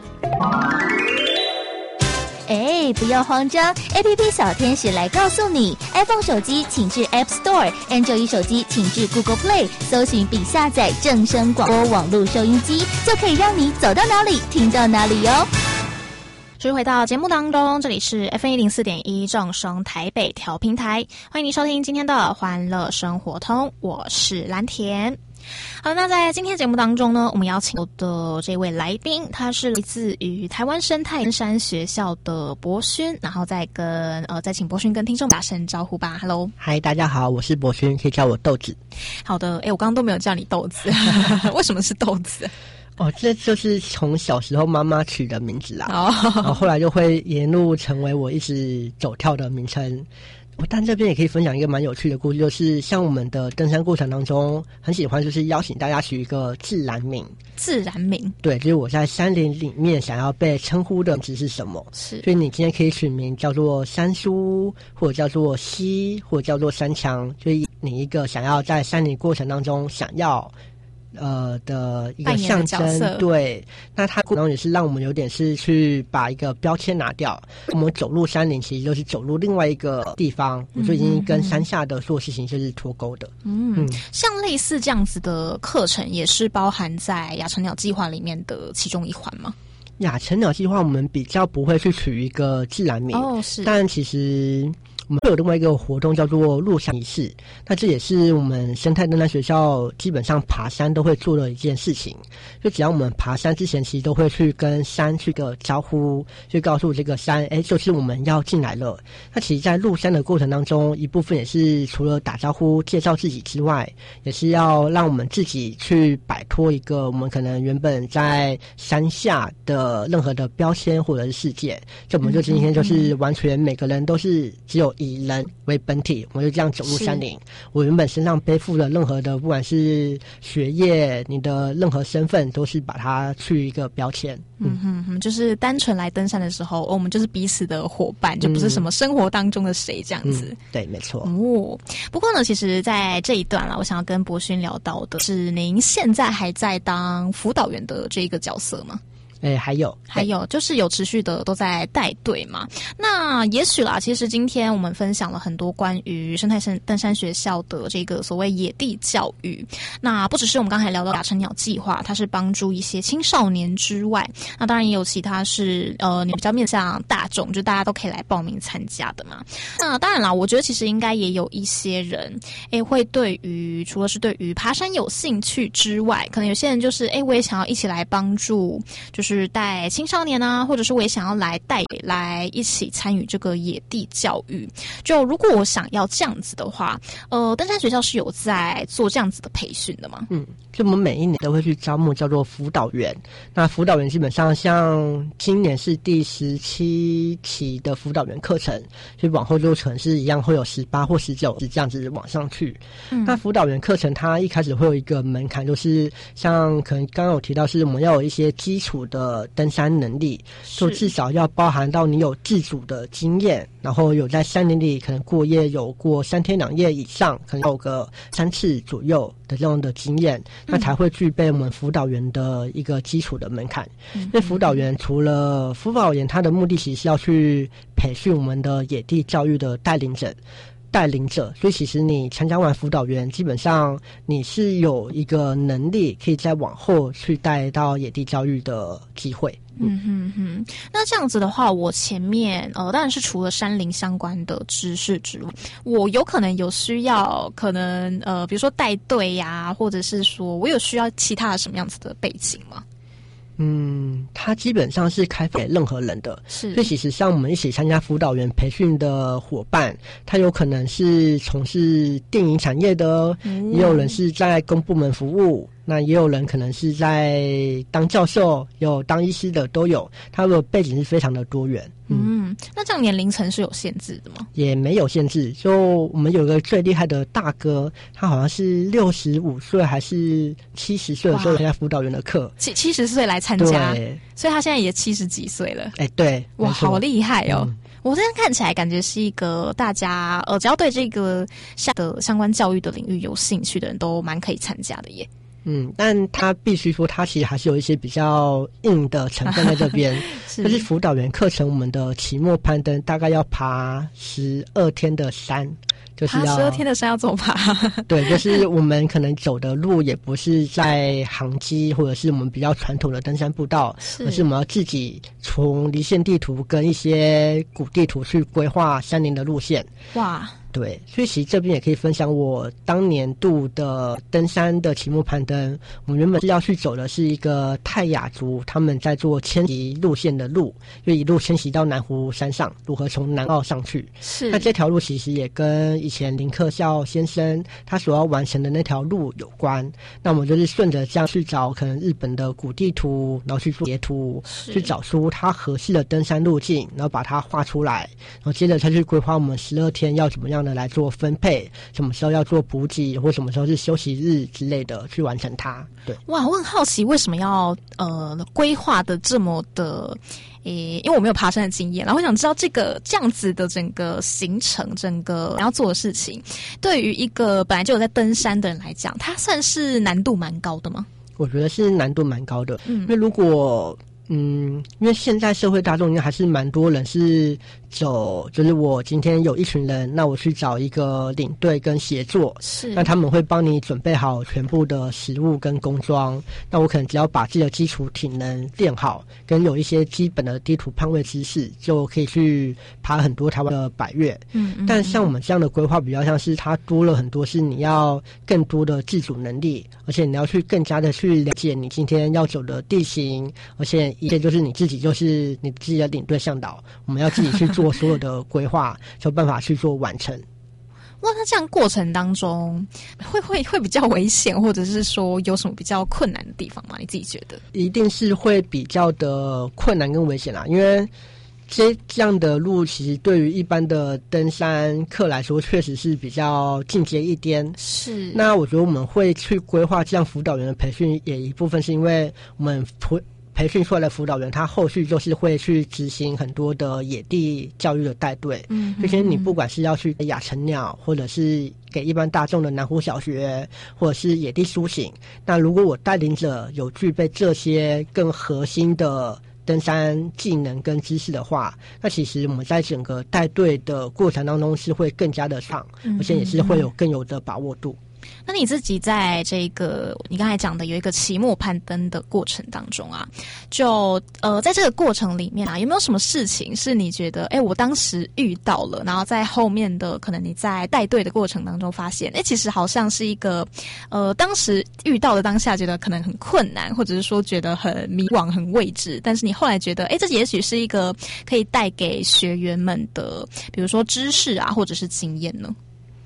哎，不要慌张 ，APP 小天使来告诉你 ，iPhone 手机请至 App Store，Android 手机请至 Google Play， 搜寻并下载正声广播网络收音机，就可以让你走到哪里听到哪里哟。 继续回到节目当中，这里是 FM104.1 正声台北调频台，欢迎您收听今天的欢乐生活通，我是蓝田。好，那在今天节目当中呢，我们邀请的这位来宾，他是来自于台湾生态登山学校的博勋，然后再请博勋跟听众打声招呼吧。Hello， 嗨，大家好，我是博勋，可以叫我豆子。 好的，我刚刚都没有叫你豆子，为什么是豆子？ 哦，这就是从小时候妈妈取的名字啦，然后后来就会沿路成为我一直走跳的名称。但这边也可以分享一个蛮有趣的故事，就是像我们的登山过程当中，很喜欢就是邀请大家取一个自然名。 自然名， 对，就是我在山林里面想要被称呼的名字是什么？ 是， 所以你今天可以取名叫做山苏，或者叫做溪，或者叫做山墙，就是你一个想要在山林过程当中想要的一个象征。对，那它然后也是让我们有点是去把一个标签拿掉，我们走入山林其实就是走入另外一个地方，我就已经跟山下的所有事情就是脱钩的。 像类似这样子的课程也是包含在亚成鸟计划里面的其中一环吗？ 亚成鸟计划我们比较不会去取一个自然名， 是， 但其实我们会有另外一个活动叫做入山仪式，那这也是我们生态登山学校基本上爬山都会做的一件事情。就只要我们爬山之前，其实都会去跟山去个招呼，去告诉这个山，就是我们要进来了。那其实在入山的过程当中，一部分也是除了打招呼介绍自己之外，也是要让我们自己去摆脱一个我们可能原本在山下的任何的标签或者是事件。就我们就今天就是完全每个人都是只有以人为本体，我们就这样走入山林。我原本身上背负的任何的不管是学业你的任何身份，都是把它去一个标签。 就是单纯来登山的时候，我们就是彼此的伙伴，就不是什么生活当中的谁这样子。 对，没错。 不过呢，其实在这一段啦，我想要跟博勋聊到的是您现在还在当辅导员的这一个角色吗？ 还有就是有持续的都在带队嘛。那也许啦，其实今天我们分享了很多关于生态登山学校的这个所谓野地教育。那不只是我们刚才聊到亚成鸟计划，它是帮助一些青少年之外，那当然也有其他是你比较面向大众，就大家都可以来报名参加的嘛。那当然啦，我觉得其实应该也有一些人会对于除了是对于爬山有兴趣之外，可能有些人就是我也想要一起来帮助，就是带青少年啊，或者是我也想要来一起参与这个野地教育。就如果我想要这样子的话，登山学校是有在做这样子的培训的吗？ 就我们每一年都会去招募叫做辅导员。那辅导员基本上像今年是第17期的辅导员课程，所以往后就可能是一样会有18或19是这样子往上去。那辅导员课程它一开始会有一个门槛，就是像可能刚刚有提到是我们要有一些基础的登山能力，就至少要包含到你有自主的经验，然后有在山林里可能过夜有过3天2夜以上，可能有个3次左右的这样的经验，那才会具备我们辅导员的一个基础的门槛。因为辅导员他的目的其实是要去培训我们的野地教育的带领者，所以其实你参加完辅导员，基本上你是有一个能力可以再往后去带到野地教育的机会。 那这样子的话，我前面当然是除了山林相关的知识之外，我有可能有需要，可能比如说带队呀，或者是说我有需要其他的什么样子的背景吗？ 它基本上是开放给任何人的，所以其实像我们一起参加辅导员培训的伙伴，他有可能是从事电影产业的，也有人是在公部门服务，那也有人可能是在当教授，有当医师的都有，他的背景是非常的多元。 那这样年龄层是有限制的吗？ 也没有限制，就我们有一个最厉害的大哥，他好像是65岁还是70岁的时候参加辅导员的课 ，70岁来参加，所以他现在也70几岁了。 对， 哇，好厉害哦！我这样看起来感觉是一个大家只要对这个相关教育的领域有兴趣的人都蛮可以参加的耶。 但他必须说，他其实还是有一些比较硬的成分在这边。就是辅导员课程，我们的期末攀登大概要爬12天的山，就是要 12天的山要怎么爬？ 对，就是我们可能走的路也不是在航机或者是我们比较传统的登山步道，而是我们要自己从离线地图跟一些古地图去规划山林的路线。 哇！ 对，所以其实这边也可以分享我当年度的登山的期末攀登。我们原本是要去走的是一个泰雅族他们在做迁徙路线的路，就一路迁徙到南湖山上，如何从南澳上去。那这条路其实也跟以前林克孝先生他所要完成的那条路有关。那我们就是顺着这样去找可能日本的古地图，然后去做截图，去找出它合适的登山路径，然后把它画出来，然后接着再去规划我们12天要怎么样来做分配，什么时候要做补给，或什么时候是休息日之类的去完成它。对， 哇，我很好奇为什么要规划的这么的因为我没有爬山的经验，然后我想知道这样子的整个行程，整个要做的事情，对于一个本来就有在登山的人来讲，它算是难度蛮高的吗？ 我觉得是难度蛮高的，因为如果因为现在社会大众应该还是蛮多人是走，就是我今天有一群人，那我去找一个领队跟协作，那他们会帮你准备好全部的食物跟工装，那我可能只要把自己的基础体能练好，跟有一些基本的地图判位知识，就可以去爬很多台湾的百岳。但像我们这样的规划比较像是它多了很多，是你要更多的自主能力，而且你要去更加的去了解你今天要走的地形，而且一切就是你自己就是你自己的领队向导，我们要自己去做所有的规划，有办法去做完成。 哇，那这样过程当中会比较危险，或者是说有什么比较困难的地方吗？你自己觉得？ 一定是会比较的困难跟危险啦，因为这样的路其实对于一般的登山客来说确实是比较进阶一点。那我觉得我们会去规划这样辅导员的培训，也一部分是因为我们培训出来的辅导员，他后续就是会去执行很多的野地教育的带队。就是你不管是要去亚成鸟，或者是给一般大众的南湖小学，或者是野地苏醒，那如果我带领者有具备这些更核心的登山技能跟知识的话，那其实我们在整个带队的过程当中是会更加的畅，而且也是会有更有的把握度。 那你自己在这个你刚才讲的有一个期末攀登的过程当中啊，就在这个过程里面啊，有没有什么事情是你觉得我当时遇到了，然后在后面的可能你在带队的过程当中发现其实好像是一个当时遇到的当下觉得可能很困难，或者是说觉得很迷惘很未知，但是你后来觉得这也许是一个可以带给学员们的比如说知识啊或者是经验呢？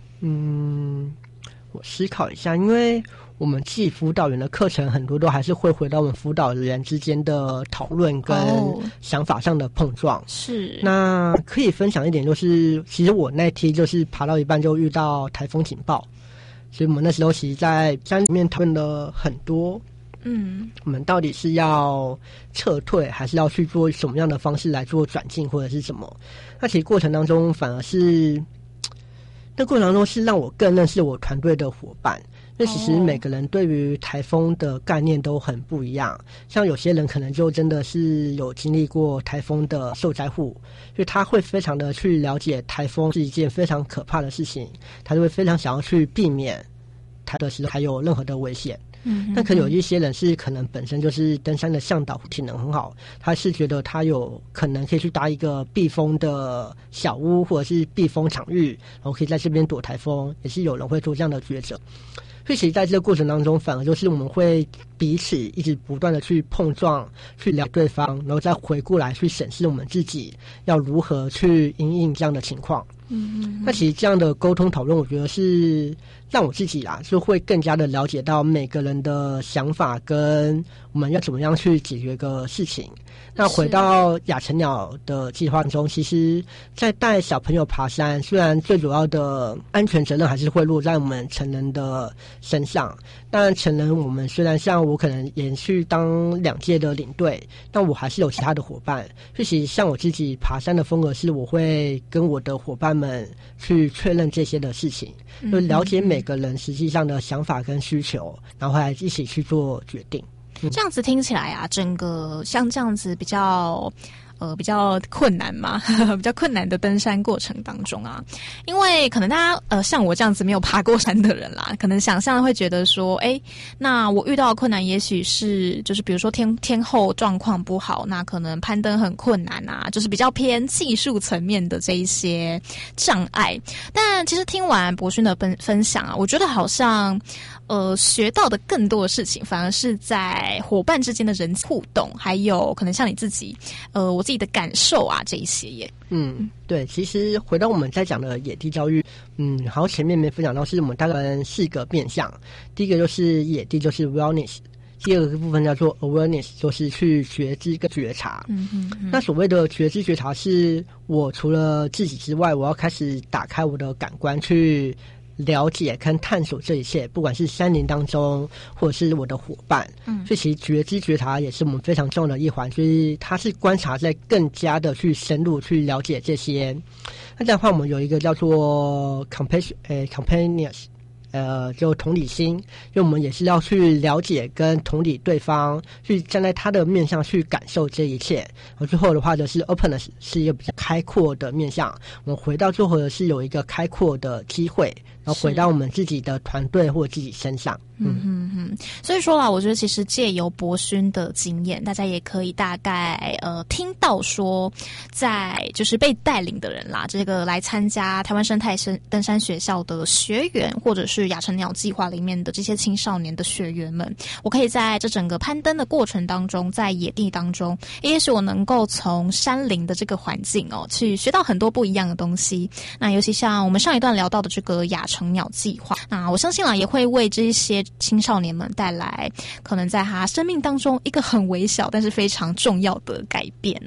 我思考一下，因为我们自己辅导员的课程很多都还是会回到我们辅导员之间的讨论跟想法上的碰撞。 是， 那可以分享一点，就是其实我那天就是爬到一半就遇到台风警报，所以我们那时候其实在山里面讨论了很多。我们到底是要撤退，还是要去做什么样的方式来做转进，或者是什么？那其实过程当中反而是。这过程当中是让我更认识我团队的伙伴，因为其实每个人对于台风的概念都很不一样。像有些人可能就真的是有经历过台风的受灾户，所以他会非常的去了解台风是一件非常可怕的事情，他就会非常想要去避免台的时候还有任何的危险。但可有一些人是可能本身就是登山的向导体能很好，他是觉得他有可能可以去搭一个避风的小屋或者是避风场域，然后可以在这边躲台风，也是有人会做这样的抉择。所以其实在这个过程当中，反而就是我们会彼此一直不断的去碰撞，去了解对方，然后再回过来去审视我们自己要如何去因应这样的情况。那其实这样的沟通讨论，我觉得是让我自己就会更加的了解到每个人的想法跟我们要怎么样去解决一个事情。那回到亚成鸟的计划中，其实在带小朋友爬山，虽然最主要的安全责任还是会落在我们成人的身上，但成人我们虽然像我可能延续当2届的领队，但我还是有其他的伙伴。所以其实像我自己爬山的风格是，我会跟我的伙伴们去确认这些的事情，就了解每个人实际上的想法跟需求，然后来一起去做决定。 这样子听起来啊，整个像这样子比较困难嘛，比较困难的登山过程当中啊，因为可能大家像我这样子没有爬过山的人啦，可能想象会觉得说，那我遇到的困难也许是就是比如说天候状况不好，那可能攀登很困难啊，就是比较偏技术层面的这一些障碍。但其实听完博勋的分享啊，我觉得好像学到的更多的事情，反而是在伙伴之间的人际互动，还有可能像你自己，我自己的感受啊，这一些耶。 对，其实回到我们在讲的野地教育，好像前面没分享到，是我们大概4个面向。第一个就是野地，就是 wellness； 第二个部分叫做 awareness， 就是去觉知跟觉察。那所谓的觉知觉察，是我除了自己之外，我要开始打开我的感官去了解跟探索这一切，不管是山林当中或者是我的伙伴。所以其实觉知觉察也是我们非常重要的一环，所以它是观察在更加的去深入去了解这些。那这样的话，我们有一个叫做 compassion，就同理心，因为我们也是要去了解跟同理对方，去站在他的面向去感受这一切。而最后的话就是 openness， 是一个比较开阔的面向，我们回到最后的是有一个开阔的机会，然后回到我们自己的团队或自己身上。 所以说啦，我觉得其实借由博勋的经验，大家也可以大概听到说，在就是被带领的人啦，这个来参加台湾生态登山学校的学员，或者是亚成鸟计划里面的这些青少年的学员们，我可以在这整个攀登的过程当中，在野地当中，也许我能够从山林的这个环境去学到很多不一样的东西。那尤其像我们上一段聊到的这个亚成鸟计划，那我相信啦，也会为这些青少年们带来可能在他生命当中一个很微小但是非常重要的改变。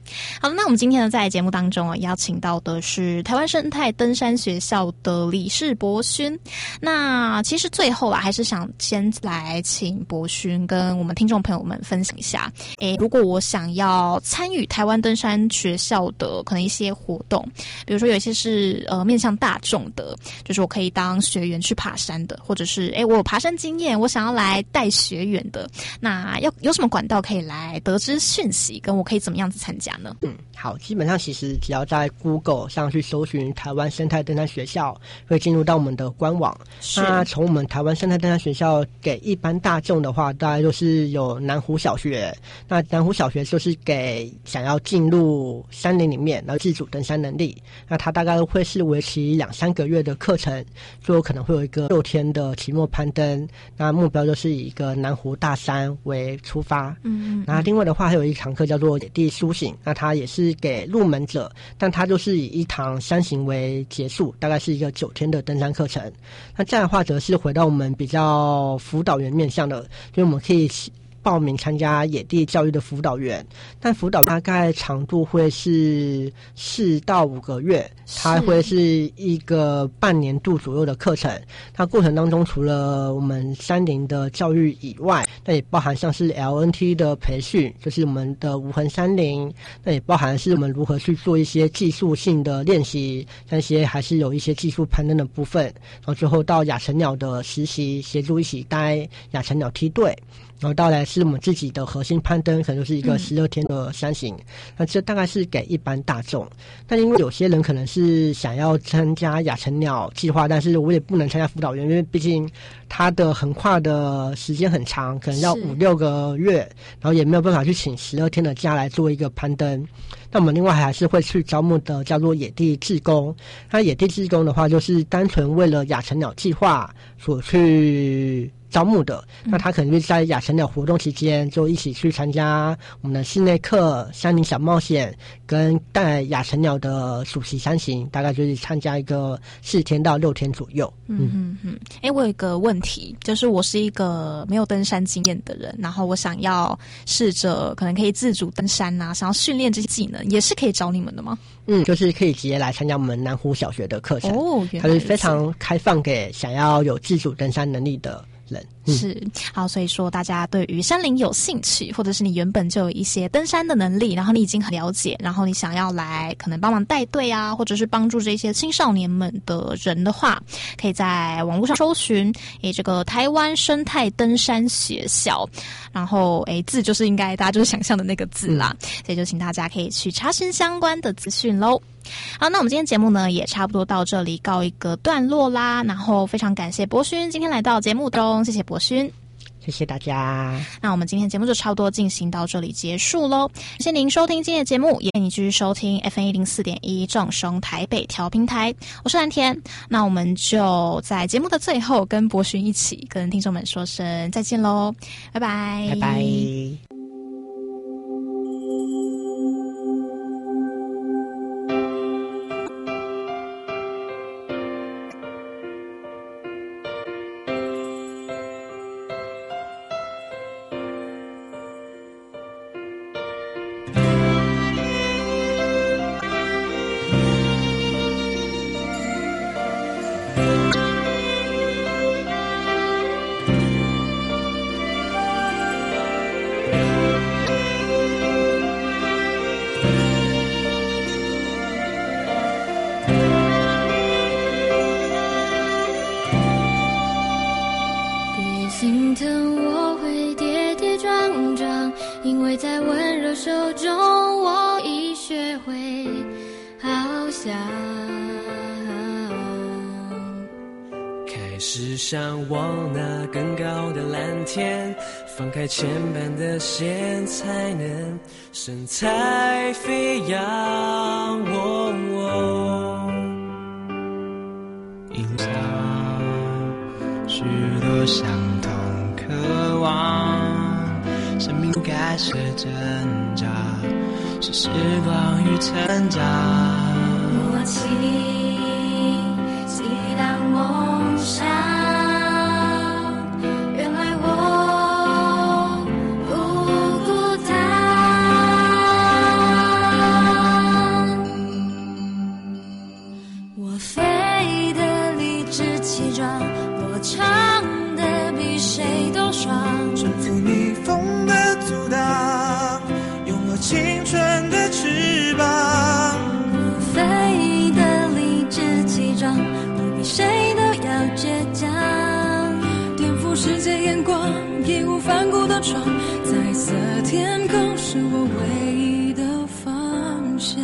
好了，那我们今天呢，在节目当中邀请到的是台湾生态登山学校的理事博勋。那其实最后还是想先来请博勋跟我们听众朋友们分享一下，如果我想要参与台湾登山学校的可能一些活动，比如说有一些是面向大众的，就是我可以当学员去爬山的，或者是我有爬山经验，我想要来带学员的，那有什么管道可以来得知讯息，跟我可以怎么样子参加呢？ 好，基本上其实只要在 Google 上去搜寻台湾生态登山学校，会进入到我们的官网。那从我们台湾生态登山学校给一般大众的话，大概就是有南湖小学。那南湖小学就是给想要进入山林里面，然后自主登山能力。那它大概会是为期2-3个月的课程，最后可能会有一个6天的期末攀登。那目标就是以一个南湖大山为出发。那另外的话还有一堂课叫做野地苏醒，那它也是给入门者，但它就是以一堂山行为结束，大概是一个9天的登山课程。那这样的话则是回到我们比较辅导员面向的，就是我们可以报名参加野地教育的辅导员，但辅导大概长度会是4到5个月，它会是一个半年度左右的课程。它过程当中除了我们山林的教育以外，那也包含像是 LNT 的培训，就是我们的无痕山林，那也包含是我们如何去做一些技术性的练习，那些还是有一些技术攀登的部分，然后最后到亚成鸟的实习，协助一起带亚成鸟梯队。然后到来是我们自己的核心攀登，可能就是一个16天的山行。那这大概是给一般大众。那因为有些人可能是想要参加亚成鸟计划，但是我也不能参加辅导员，因为毕竟它的横跨的时间很长，可能要5-6个月，然后也没有办法去请12天的假来做一个攀登。那我们另外还是会去招募的叫做野地志工。那野地志工的话，就是单纯为了亚成鸟计划所去招募的。那他可能就是在亚成鸟活动期间就一起去参加我们的室内课、山林小冒险跟带亚成鸟的暑期山行，大概就是参加一个4天到6天左右。 我有一个问题，就是我是一个没有登山经验的人，然后我想要试着可能可以自主登山啊，想要训练这些技能，也是可以找你们的吗？ 就是可以直接来参加我们南湖小学的课程。它是非常开放给想要有自主登山能力的人。 是，好，所以说大家对于山林有兴趣，或者是你原本就有一些登山的能力，然后你已经很了解，然后你想要来可能帮忙带队啊，或者是帮助这些青少年们的人的话，可以在网络上搜寻这个台湾生态登山学校，然后字就是应该大家就是想象的那个字啦，所以就请大家可以去查询相关的资讯咯。好，那我们今天节目呢也差不多到这里告一个段落啦，然后非常感谢博勋今天来到节目中，谢谢博勋。 谢谢大家。 那我们今天节目就差不多进行到这里结束咯，谢谢您收听今天的节目，也欢迎你继续收听 FM104.1 正声台北调频台，我是蓝田。那我们就在节目的最后跟博勋一起跟听众们说声再见咯，拜拜拜拜。 因为在温柔手中，我已学会翱翔， 开始向往那更高的蓝天，放开牵绊的线，才能神采飞扬。一路上许多相同渴望，生命该是挣扎，是时光与成长。 默契，激荡梦想。原来我不孤单。 霜，征服逆风的阻挡，拥有青春的翅膀。 不飞的理直气壮，不比谁都要倔强， 颠覆世界眼光，义无反顾的闯，彩色天空是我唯一的方向。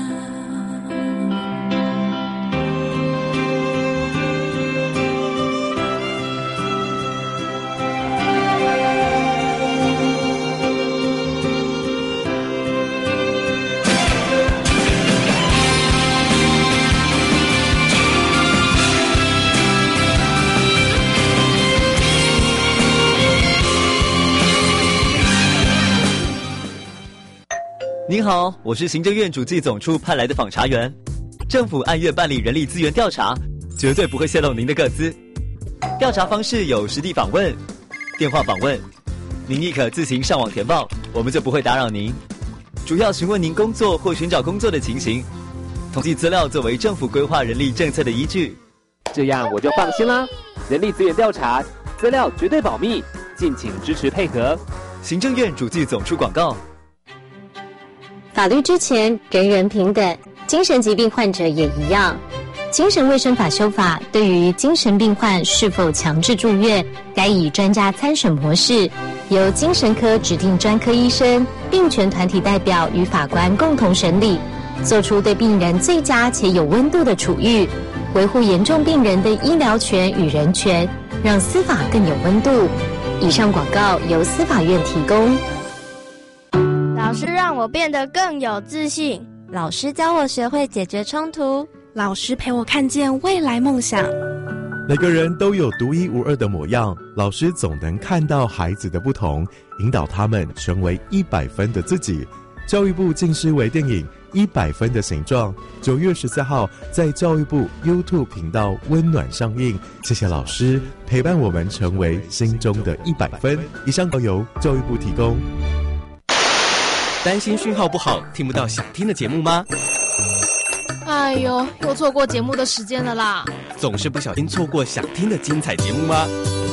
您好，我是行政院主计总处派来的访查员。政府按月办理人力资源调查，绝对不会泄露您的个资。调查方式有实地访问、电话访问，您亦可自行上网填报，我们就不会打扰您。主要询问您工作或寻找工作的情形，统计资料作为政府规划人力政策的依据。 这样我就放心啦。人力资源调查，资料绝对保密，敬请支持配合。 行政院主计总处广告。 法律之前，人人平等，精神疾病患者也一样。精神卫生法修法对于精神病患是否强制住院，该以专家参审模式，由精神科指定专科医生、病权团体代表与法官共同审理，做出对病人最佳且有温度的处遇，维护严重病人的医疗权与人权，让司法更有温度。以上广告由司法院提供。 老师让我变得更有自信， 老师教我学会解决冲突， 老师陪我看见未来梦想。 每个人都有独一无二的模样，老师总能看到孩子的不同，引导他们成为100分的自己。教育部近视微电影100分的形状，9月14号在教育部 YouTube 频道温暖上映。谢谢老师陪伴我们成为心中的100分。以上都由教育部提供。 担心讯号不好，听不到想听的节目吗？ 哎呦，又错过节目的时间了啦！ 总是不小心错过想听的精彩节目吗？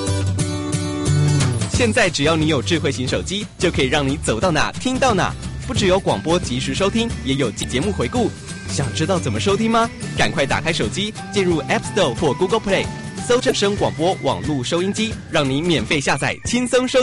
现在只要你有智慧型手机，就可以让你走到哪听到哪。不只有广播及时收听，也有节目回顾。想知道怎么收听吗？赶快打开手机，进入 App Store 或 Google Play，搜正声广播网络收音机，让你免费下载，轻松收听。